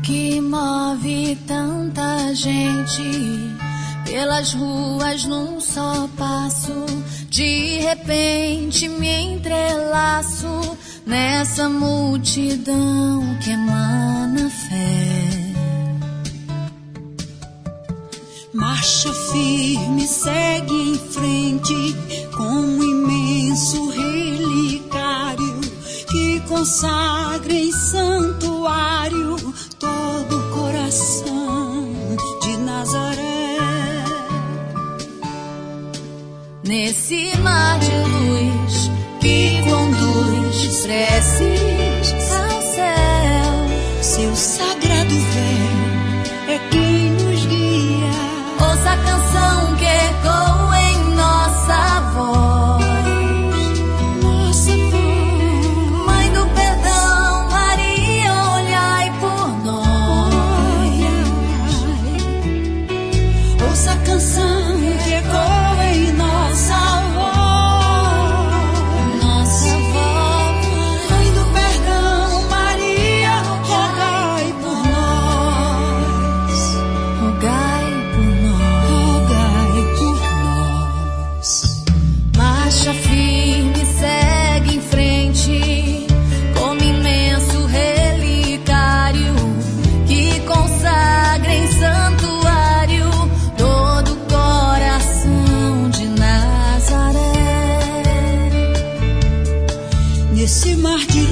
que move tanta gente pelas ruas num só passo. De repente me entrelaço nessa multidão que emana fé. Marcha firme, segue em frente com um imenso relicário que consagra em santuário todo o coração de Nazaré. Nesse mar de luz que conduz preces ao céu, seu sagrado véu é quem nos guia. Ouça a canção que ecoa em nossa voz, nossa voz. Mãe do perdão, Maria, olhai por nós. Ouça a canção que ecoa em nossa voz, nossa voz. Mãe do perdão, Maria, rogai por nós. Rogai por nós. Rogai por nós. Marcha firme, segue em frente, como imenso relicário que consagra em santuário todo o coração de Nazaré. Nesse mar de